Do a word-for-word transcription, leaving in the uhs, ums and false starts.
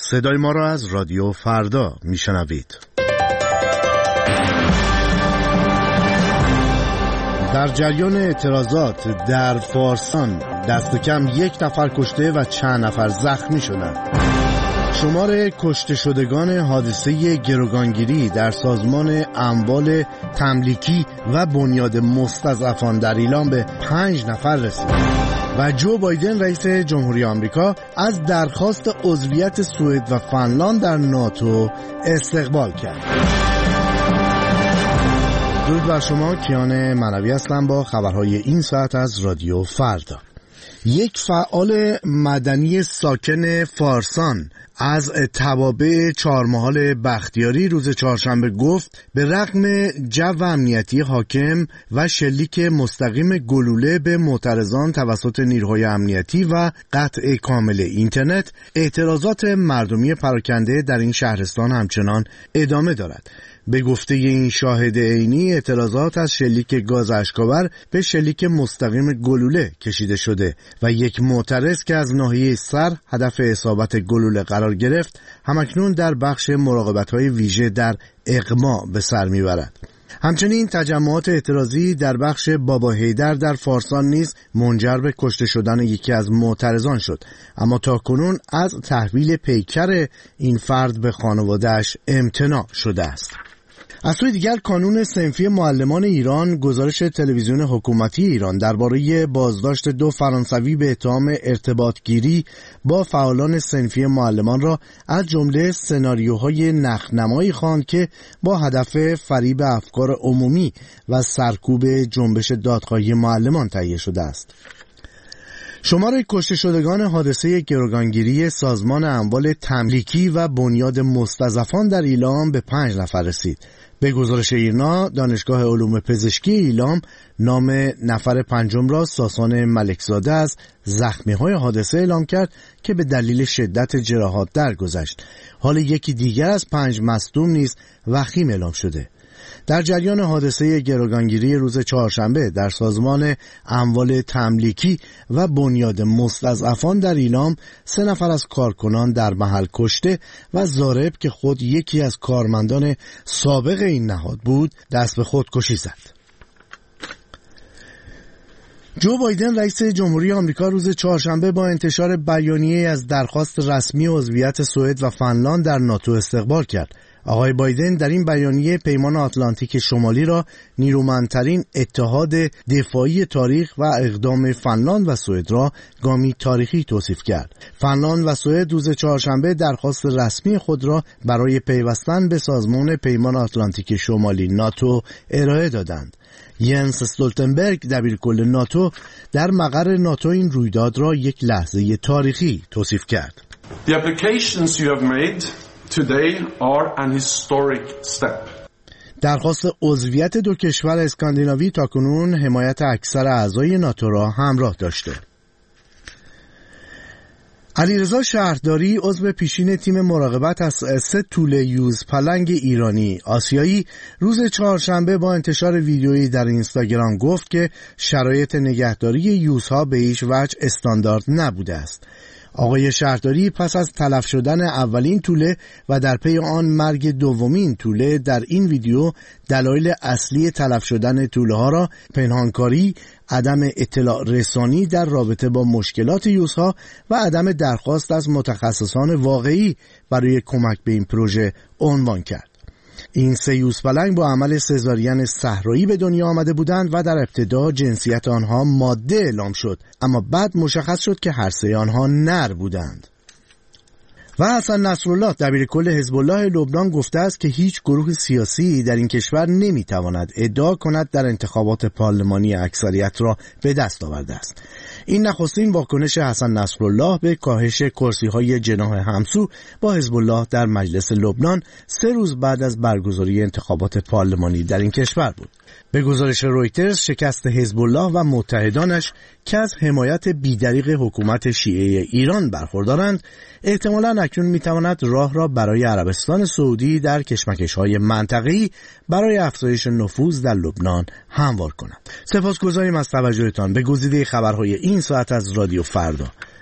صدای ما را از رادیو فردا میشنوید. در جریان اعتراضات در فارسان دست کم یک نفر کشته و چند نفر زخمی شدند. شمار کشته شدگان حادثه گروگانگیری در سازمان اموال تملیکی و بنیاد مستضعفان در ایلام به پنج نفر رسید و جو بایدن رئیس جمهوری آمریکا از درخواست عضویت سوئد و فنلاند در ناتو استقبال کرد. درود بر شما، کیان منوی هستم با خبرهای این ساعت از رادیو فردا. یک فعال مدنی ساکن فارسان از توابع چهارمحال بختیاری روز چهارشنبه گفت به رغم جو امنیتی حاکم و شلیک مستقیم گلوله به معترضان توسط نیروهای امنیتی و قطع کامل اینترنت، اعتراضات مردمی پراکنده در این شهرستان همچنان ادامه دارد. به گفته این شاهد عینی، اعتراضات از شلیک گاز اشک‌آور به شلیک مستقیم گلوله کشیده شده و یک معترض که از ناحیه سر هدف اصابت گلوله قرار گرفت همکنون در بخش مراقبت‌های ویژه در اقما به سر میبرد. همچنین تجمعات اعتراضی در بخش بابا حیدر در فارسان نیز منجر به کشته شدن یکی از معترضان شد، اما تاکنون از تحویل پیکر این فرد به خانواده‌اش امتناع شده است. از سوی دیگر کانون صنفی معلمان ایران گزارش تلویزیون حکومتی ایران درباره بازداشت دو فرانسوی به اتهام ارتباط گیری با فعالان صنفی معلمان را از جمله سناریوهای نخنمایی خواند که با هدف فریب افکار عمومی و سرکوب جنبش دادخواهی معلمان تهیه شده است. شمار کشته شدگان حادثه گروگانگیری سازمان اموال تملیکی و بنیاد مستضعفان در ایلام به پنج نفر رسید. به گزارش ایرنا، دانشگاه علوم پزشکی ایلام نام نفر پنجم را ساسان ملکزاده از زخمی‌های حادثه اعلام کرد که به دلیل شدت جراحات درگذشت. حال یکی دیگر از پنج مصدوم نیز وخیم اعلام شده. در جریان حادثه گروگانگیری روز چهارشنبه در سازمان اموال تملیکی و بنیاد مستضعفان در ایلام، سه نفر از کارکنان در محل کشته و ضارب که خود یکی از کارمندان سابق این نهاد بود دست به خودکشی زد. جو بایدن رئیس جمهوری آمریکا روز چهارشنبه با انتشار بیانیه از درخواست رسمی عضویت سوئد و فنلاند در ناتو استقبال کرد. آقای بایدن در این بیانیه پیمان آتلانتیک شمالی را نیرومندترین اتحاد دفاعی تاریخ و اقدام فنلاند و سوئد را گامی تاریخی توصیف کرد. فنلاند و سوئد روز چهارشنبه درخواست رسمی خود را برای پیوستن به سازمان پیمان آتلانتیک شمالی ناتو ارائه دادند. ینس استولتنبرگ دبیرکل ناتو در مقر ناتو این رویداد را یک لحظه تاریخی توصیف کرد. The applications you have made today are an historic step. درخواست عضویت دو کشور اسکاندیناوی تاکنون حمایت اکثر اعضای ناتو را همراه داشته. علیرضا شهرداری عضو پیشین تیم مراقبت از سه توله یوز پلنگ ایرانی آسیایی روز چهارشنبه با انتشار ویدیویی در اینستاگرام گفت که شرایط نگهداری یوزها به هیچ وجه استاندارد نبوده است. آقای شهرداری پس از تلف شدن اولین توله و در پی آن مرگ دومین توله در این ویدیو دلایل اصلی تلف شدن توله ها را پنهانکاری، عدم اطلاع رسانی در رابطه با مشکلات یوزها و عدم درخواست از متخصصان واقعی برای کمک به این پروژه عنوان کرد. این سه یوز پلنگ با عمل سزارین صحرایی به دنیا آمده بودند و در ابتدا جنسیت آنها ماده اعلام شد، اما بعد مشخص شد که هر سه آنها نر بودند. و حسن نصرالله دبیرکل حزب الله لبنان گفته است که هیچ گروه سیاسی در این کشور نمیتواند ادعا کند در انتخابات پارلمانی اکثریت را به دست آورده است. این نخستین واکنش حسن نصرالله به کاهش کرسی‌های جناح همسو با حزب الله در مجلس لبنان سه روز بعد از برگزاری انتخابات پارلمانی در این کشور بود. به گزارش رویترز، شکست حزب الله و متحدانش که از حمایت بیدریغ حکومت شیعه ایران برخوردارند، احتمالاً اکنون میتواند راه را برای عربستان سعودی در کشمکش‌های منطقه‌ای برای افزایش نفوذ در لبنان هموار کند. سپاسگزاریم از توجهتان به گزیده خبرهای این ساعت از رادیو فردا.